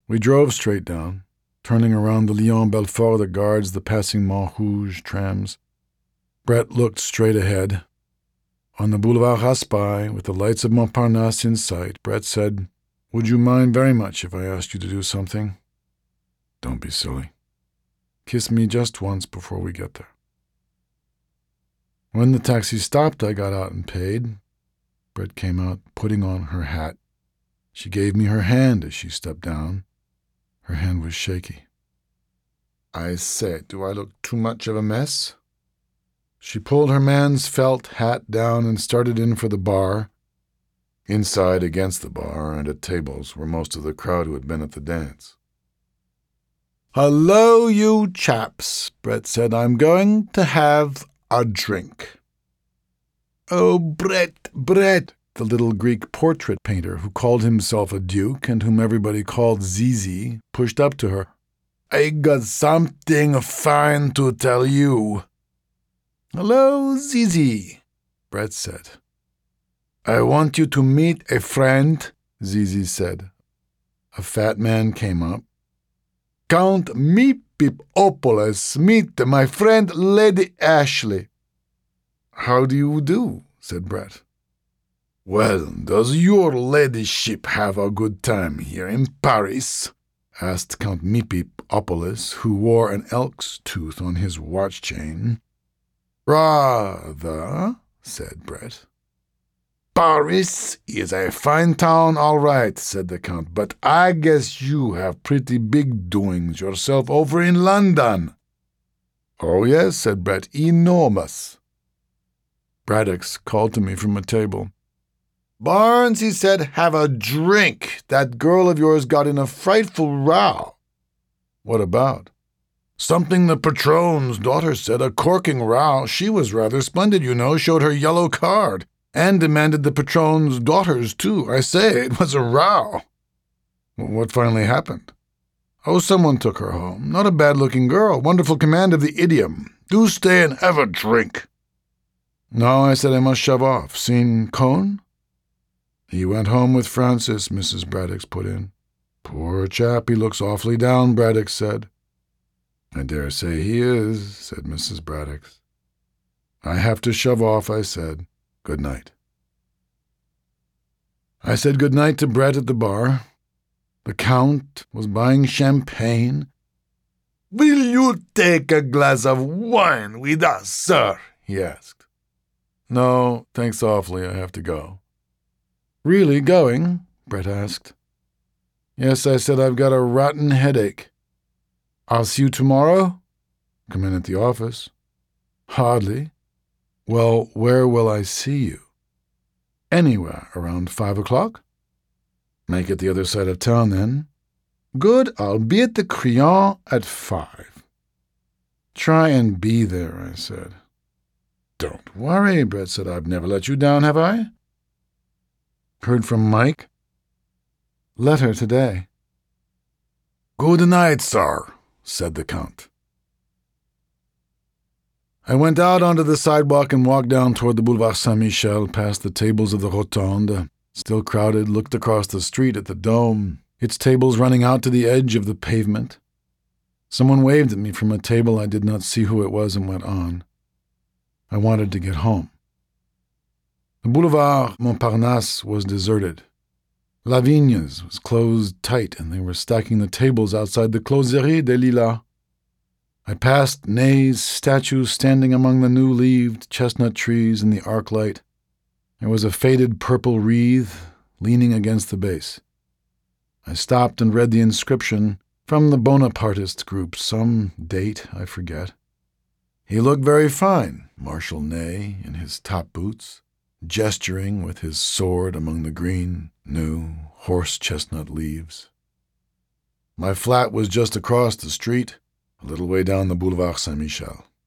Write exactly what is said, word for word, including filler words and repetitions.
We drove straight down, turning around the Lyon-Belfort that guards the passing Montrouge trams. Brett looked straight ahead. On the Boulevard Raspail, with the lights of Montparnasse in sight, Brett said, "Would you mind very much if I asked you to do something?" "Don't be silly. Kiss me just once before we get there." When the taxi stopped, I got out and paid. Brett came out, putting on her hat. She gave me her hand as she stepped down. Her hand was shaky. "I say, do I look too much of a mess?" She pulled her man's felt hat down and started in for the bar. Inside, against the bar and at tables, were most of the crowd who had been at the dance. "Hello, you chaps," Brett said. "I'm going to have a drink." "Oh, Brett, Brett," the little Greek portrait painter who called himself a duke and whom everybody called Zizi, pushed up to her. "I got something fine to tell you." "Hello, Zizi," Brett said. "I want you to meet a friend," Zizi said. A fat man came up. "Count Mipipopoulos, meet my friend Lady Ashley." "How do you do?" said Brett. "Well, does your ladyship have a good time here in Paris?" asked Count Mipipopoulos, who wore an elk's tooth on his watch chain. "Rather," said Brett. "Paris is a fine town, all right," said the Count, "but I guess you have pretty big doings yourself over in London." "Oh, yes," said Brett, "enormous." Braddox called to me from a table. "Barnes," he said, "have a drink. That girl of yours got in a frightful row." "What about?" "Something the patron's daughter said, a corking row. She was rather splendid, you know, showed her yellow card, and demanded the patron's daughter's, too. I say, it was a row." "What finally happened?" "Oh, someone took her home. Not a bad-looking girl. Wonderful command of the idiom. Do stay and have a drink." "No," I said, "I must shove off. Seen Cohn?" "He went home with Francis," Missus Braddock put in. "Poor chap, he looks awfully down," Braddock said. "I dare say he is," said Missus Braddock. "I have to shove off," I said. "Good night." I said good night to Brett at the bar. The Count was buying champagne. "Will you take a glass of wine with us, sir?" he asked. "No, thanks awfully, I have to go." "Really going?" Brett asked. "Yes," I said, "I've got a rotten headache." "I'll see you tomorrow?" "Come in at the office." "Hardly." "Well, where will I see you?" "Anywhere, around five o'clock." "Make it the other side of town, then." "Good, I'll be at the Crillon at five." "Try and be there," I said. "Don't worry," Brett said. "I've never let you down, have I?" "Heard from Mike?" "Letter today." "Good night, sir," said the Count. I went out onto the sidewalk and walked down toward the Boulevard Saint-Michel, past the tables of the Rotonde. Still crowded, looked across the street at the Dome, its tables running out to the edge of the pavement. Someone waved at me from a table. I did not see who it was and went on. I wanted to get home. The Boulevard Montparnasse was deserted. Lavigne's was closed tight, and they were stacking the tables outside the Closerie des Lilas. I passed Ney's statue standing among the new-leaved chestnut trees in the arc light. There was a faded purple wreath leaning against the base. I stopped and read the inscription, from the Bonapartist group, some date, I forget. He looked very fine, Marshal Ney, in his top boots, gesturing with his sword among the green, new, horse-chestnut leaves. My flat was just across the street, a little way down the Boulevard Saint-Michel.